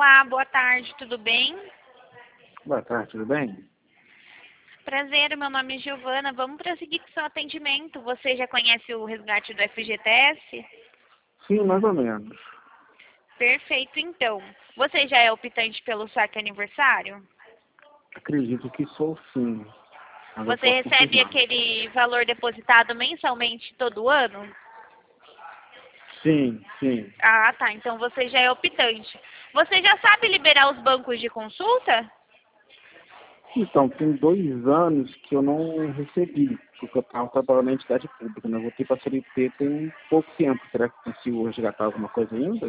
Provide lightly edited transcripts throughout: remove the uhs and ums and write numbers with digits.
Olá, boa tarde, tudo bem? Boa tarde, tudo bem? Prazer, meu nome é Giovana. Vamos prosseguir com o seu atendimento. Você já conhece o resgate do FGTS? Sim, mais ou menos. Perfeito, então. Você já é optante pelo saque aniversário? Acredito que sou sim, mas eu Você posso recebe confirmar. aquele valor depositado mensalmente todo ano? Sim, sim. Ah, tá. Então você já é optante. Você já sabe liberar os bancos de consulta? Então, tem 2 anos que eu não recebi, porque eu estava trabalhando na entidade pública, né? Eu voltei para a CLT tem pouco tempo. Será que consigo resgatar alguma coisa ainda?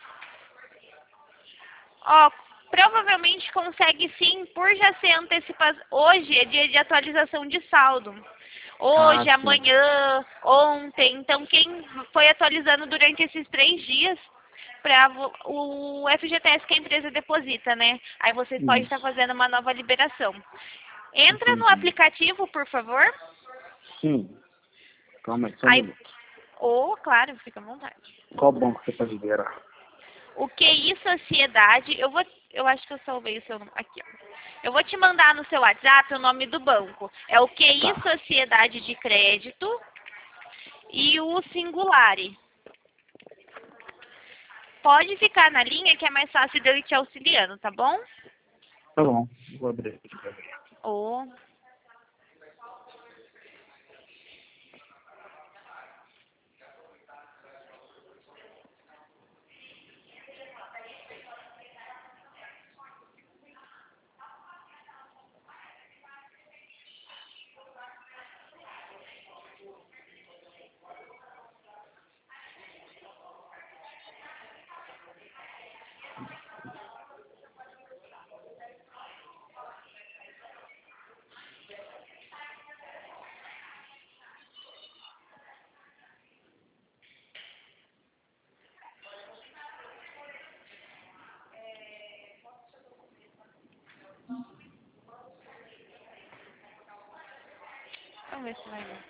Ó, provavelmente consegue sim, por já ser antecipação. Hoje é dia de atualização de saldo. Ah, Hoje, sim. amanhã, ontem. Então, quem foi atualizando durante esses 3 dias para o FGTS que a empresa deposita, né? Aí você pode estar Isso, fazendo uma nova liberação. Entra no entendi. aplicativo, por favor. Sim. Calma aí, só um Aí, minuto. claro, fica à vontade. Qual banco você pode liberar? O QI Sociedade, eu acho que eu salvei o seu nome aqui, ó. Eu vou te mandar no seu WhatsApp o nome do banco. É o QI Tá. Sociedade de Crédito e o Singulare. Pode ficar na linha que é mais fácil de eu ir te auxiliando, tá bom? Tá bom. Vou abrir aqui pra ver. Ô, vamos ver se vai dar.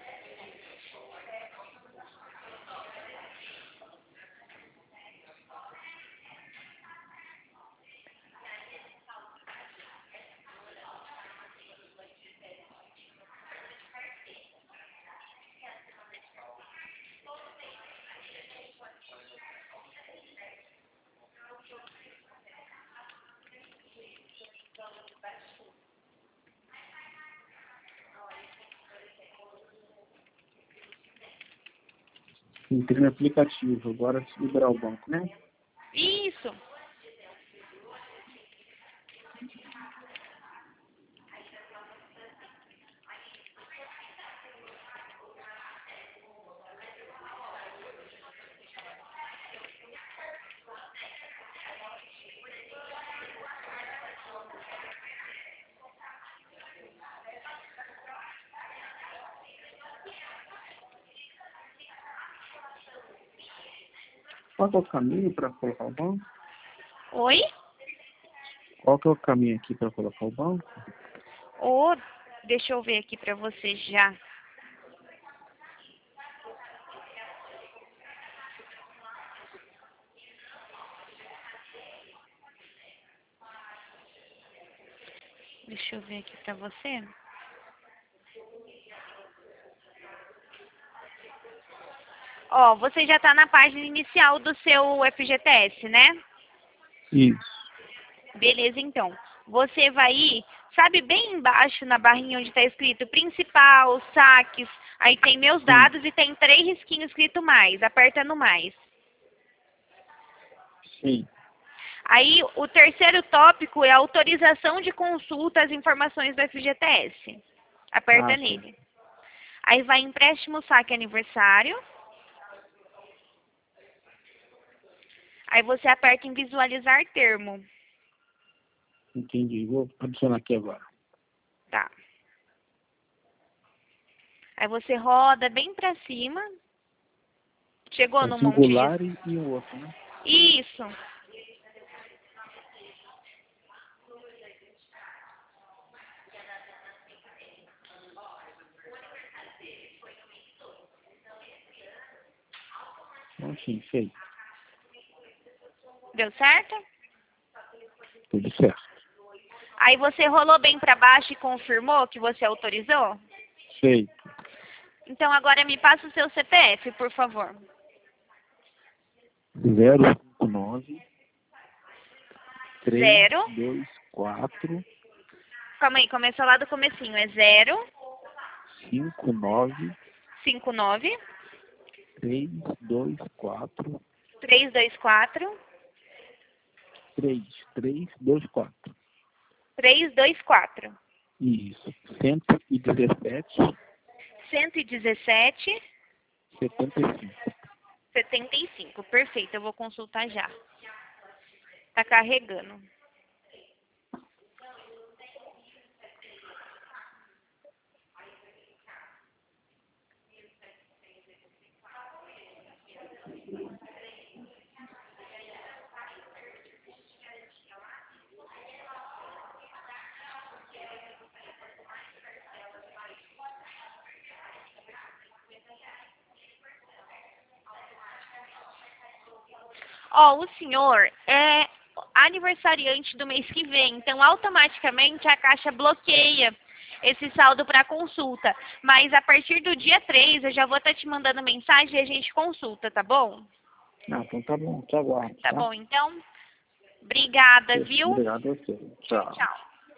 Entrei no aplicativo, agora se liberar o banco, né? Isso. Qual que é o caminho para colocar o banco? Oi? Qual que é o caminho aqui para colocar o banco? Ô, deixa eu ver aqui pra você já. Deixa eu ver aqui pra você. Ó, você já tá na página inicial do seu FGTS, né? Isso. Beleza, então. Você vai ir, sabe, bem embaixo na barrinha onde está escrito principal, saques, aí tem meus Sim, dados e tem 3 risquinhos escrito mais. Aperta no mais. sim. Aí o terceiro tópico é autorização de consulta às informações do FGTS. Aperta Ah, sim. nele. Aí vai empréstimo saque aniversário. Aí você aperta em visualizar termo. Entendi. Vou adicionar aqui agora. Tá. Aí você roda bem pra cima. Chegou É o no monte de... singular e o outro, né? Isso. Então, sim, feito. Deu certo? Tudo certo. Aí você rolou bem para baixo e confirmou que você autorizou? Feito. Então agora me passa o seu CPF, por favor. 059 Zero. 324 Calma aí, começou lá do comecinho. É 0, 59 59, 324 324, 3324. 324. Isso. 117 117, 75. 75. Perfeito, eu vou consultar já. Tá carregando. Ó, o senhor é aniversariante do mês que vem, então automaticamente a Caixa bloqueia esse saldo para consulta. Mas a partir do dia 3 eu já vou estar te mandando mensagem e a gente consulta, tá bom? Ah, então tá bom. Te aguardo, Tá tá? bom, então. Obrigada, viu? Obrigado a você. Tchau. Tchau.